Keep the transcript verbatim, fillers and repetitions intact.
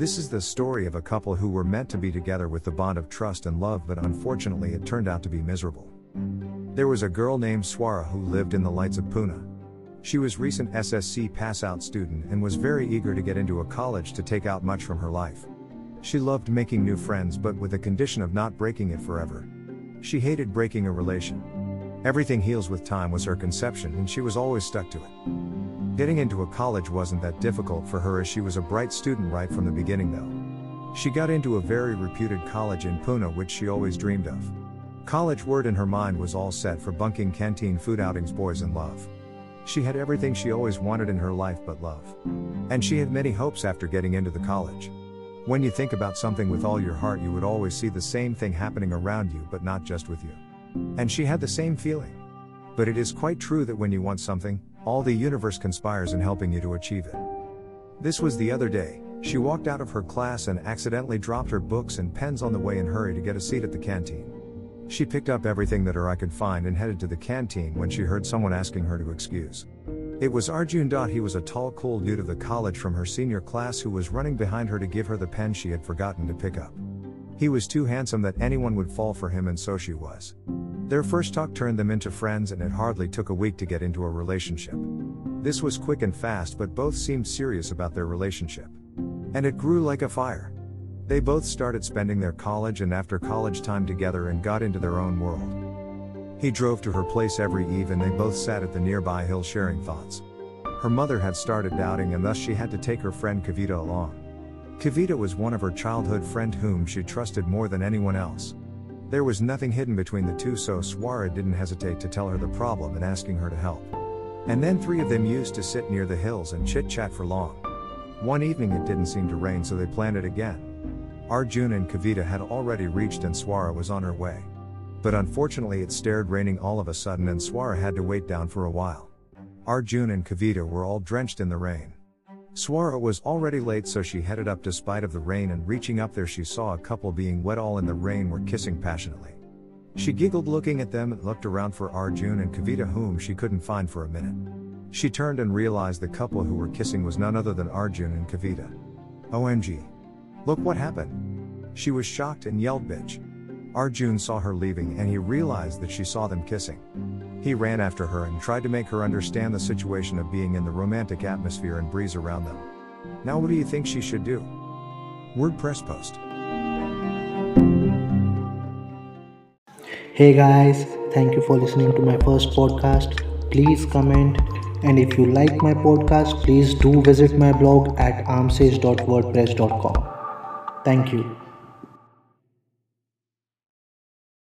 This is the story of a couple who were meant to be together with the bond of trust and love, but unfortunately it turned out to be miserable. There was a girl named Swara who lived in the lights of Pune. She was a recent S S C pass-out student and was very eager to get into a college to take out much from her life. She loved making new friends, but with the condition of not breaking it forever. She hated breaking a relation. Everything heals with time was her conception, and she was always stuck to it. Getting into a college wasn't that difficult for her, as she was a bright student right from the beginning though. She got into a very reputed college in Pune, which she always dreamed of. College word in her mind was all set for bunking canteen food outings, boys, and love. She had everything she always wanted in her life but love. And she had many hopes after getting into the college. When you think about something with all your heart, you would always see the same thing happening around you, but not just with you. And she had the same feeling. But it is quite true that when you want something, all the universe conspires in helping you to achieve it. This was the other day. She walked out of her class and accidentally dropped her books and pens on the way and hurried to get a seat at the canteen. She picked up everything that her eye could find and headed to the canteen when she heard someone asking her to excuse. It was Arjun. He was a tall, cool dude of the college from her senior class who was running behind her to give her the pen she had forgotten to pick up. He was too handsome that anyone would fall for him, and so she was. Their first talk turned them into friends, and it hardly took a week to get into a relationship. This was quick and fast, but both seemed serious about their relationship. And it grew like a fire. They both started spending their college and after college time together and got into their own world. He drove to her place every eve and they both sat at the nearby hill sharing thoughts. Her mother had started doubting, and thus she had to take her friend Kavita along. Kavita was one of her childhood friend whom she trusted more than anyone else. There was nothing hidden between the two, so Swara didn't hesitate to tell her the problem and asking her to help. And then three of them used to sit near the hills and chit-chat for long. One evening it didn't seem to rain, so they planned it again. Arjun and Kavita had already reached and Swara was on her way. But unfortunately it started raining all of a sudden and Swara had to wait down for a while. Arjun and Kavita were all drenched in the rain. Swara was already late, so she headed up despite of the rain, and reaching up there she saw a couple being wet all in the rain were kissing passionately. She giggled looking at them and looked around for Arjun and Kavita, whom she couldn't find for a minute. She turned and realized the couple who were kissing was none other than Arjun and Kavita. O M G. Look what happened. She was shocked and yelled, "Bitch." Arjun saw her leaving and he realized that she saw them kissing. He ran after her and tried to make her understand the situation of being in the romantic atmosphere and breeze around them. Now what do you think she should do? WordPress post. Hey guys, thank you for listening to my first podcast. Please comment, and if you like my podcast, please do visit my blog at armsage dot wordpress dot com. Thank you.